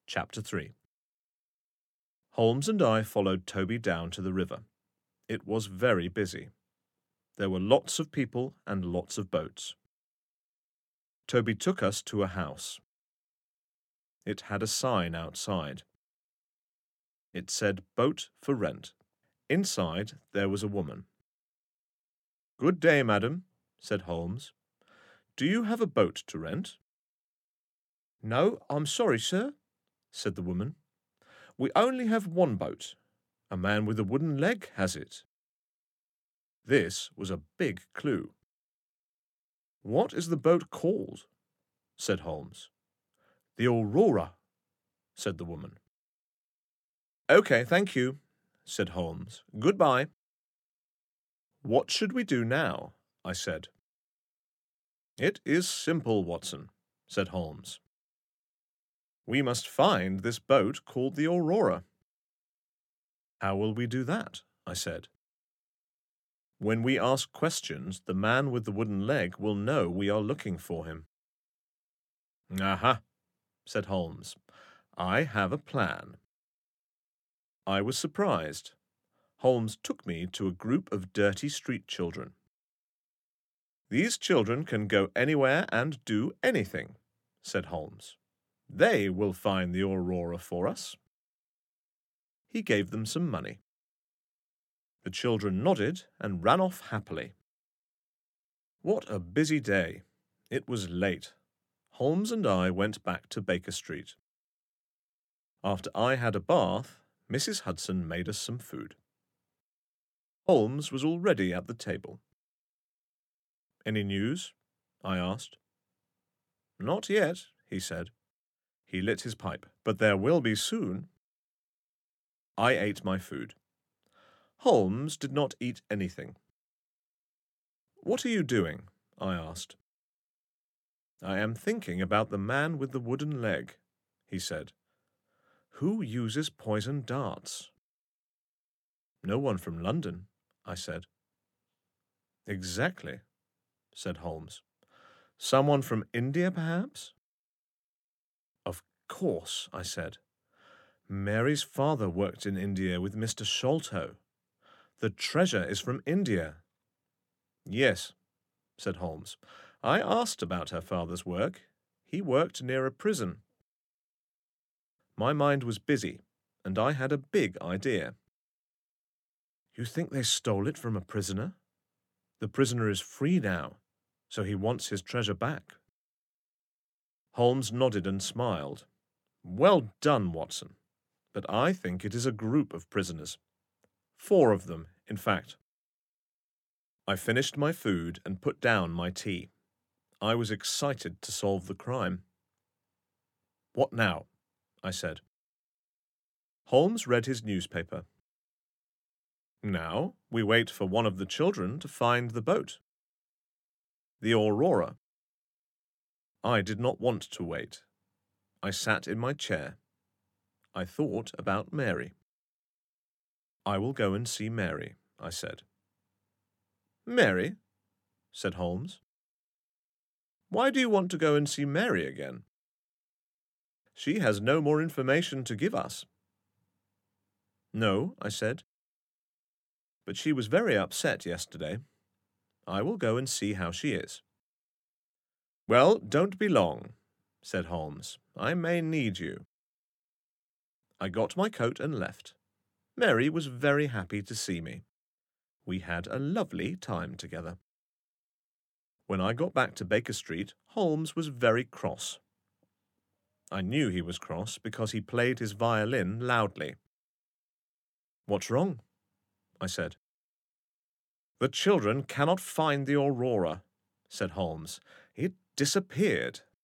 Chapter 3. Holmes and I followed Toby down to the river. It was very busy. There were lots of people and lots of boats. Toby took us to a house. It had a sign outside. It said "Boat for Rent." Inside there was a woman. "Good day, madam," said Holmes. "Do you have a boat to rent?" "No, I'm sorry, sir," said the woman. "We only have one boat. A man with a wooden leg has it." This was a big clue. "What is the boat called?" said Holmes. "The Aurora," said the woman. "Okay, thank you," said Holmes. "Goodbye." "What should we do now?" I said. "It is simple, Watson," said Holmes. "We must find this boat called the Aurora." "How will we do that?" I said. "When we ask questions, the man with the wooden leg will know we are looking for him." "Aha," said Holmes. "I have a plan." I was surprised. Holmes took me to a group of dirty street children. "These children can go anywhere and do anything," said Holmes. "They will find the Aurora for us." He gave them some money. The children nodded and ran off happily. What a busy day! It was late. Holmes and I went back to Baker Street. After I had a bath, Mrs. Hudson made us some food. Holmes was already at the table. "Any news?" I asked. "Not yet," he said. He lit his pipe. "But there will be soon." I ate my food. Holmes did not eat anything. "What are you doing?" I asked. "I am thinking about the man with the wooden leg," he said. "Who uses poison darts?" "No one from London," I said. "Exactly," said Holmes. "Someone from India, perhaps?" "Of course," I said. "Mary's father worked in India with Mr. Sholto. The treasure is from India." "Yes," said Holmes. "I asked about her father's work. He worked near a prison." My mind was busy, and I had a big idea. "You think they stole it from a prisoner? The prisoner is free now, so he wants his treasure back." Holmes nodded and smiled. "Well done, Watson. But I think it is a group of prisoners. 4 of them, in fact." I finished my food and put down my tea. I was excited to solve the crime. "What now?" I said. Holmes read his newspaper. "Now we wait for one of the children to find the boat. The Aurora." I did not want to wait. I sat in my chair. I thought about Mary. "I will go and see Mary," I said. "Mary?" said Holmes. "Why do you want to go and see Mary again?" "She has no more information to give us." "No," I said. "But she was very upset yesterday. I will go and see how she is." "Well, don't be long," said Holmes. "I may need you." I got my coat and left. Mary was very happy to see me. We had a lovely time together. When I got back to Baker Street, Holmes was very cross. I knew he was cross because he played his violin loudly. "What's wrong?" I said. "The children cannot find the Aurora," said Holmes. "It disappeared."